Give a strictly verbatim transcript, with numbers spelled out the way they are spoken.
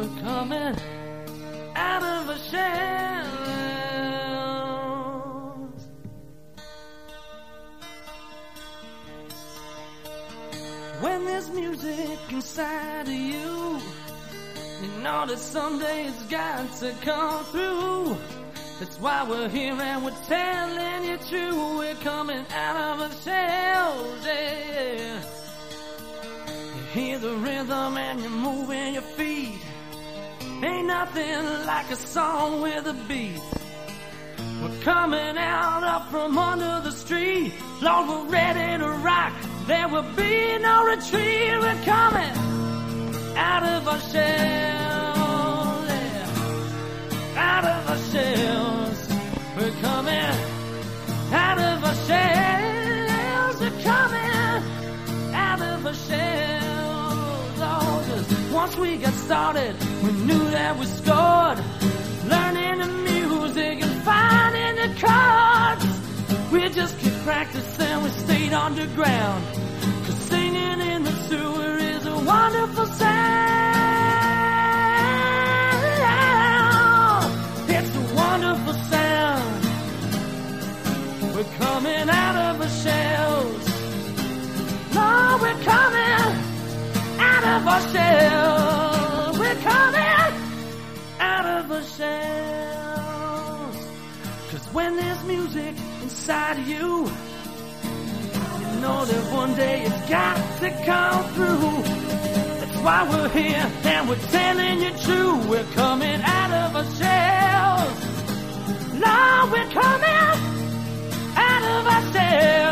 We're coming out of our shells. When there's music inside of you, you know that someday it's got to come through. That's why we're here and we're telling you true. We're coming out of our shells, yeah. You hear the rhythm and you're moving your feet. Ain't nothing like a song with a beat. We're coming out up from under the street. Lord, we're ready to rock. There will be no retreat. We're coming out of our shells, yeah. Out of our shells. We're coming out of our shells. We're coming out of our shells. Oh, 'cause once we got started, we knew that we scored. Learning the music and finding the chords. We just keep practicing, we stayed underground. 'Cause singing in the sewer is a wonderful sound. It's a wonderful sound. We're coming out of our shells. Lord, we're coming out of our shells. We're coming out of our shells. 'Cause when there's music inside of you, you know that one day it's got to come through. That's why we're here and we're telling you true. We're coming out of our shells. Lord, we're coming out of our shells.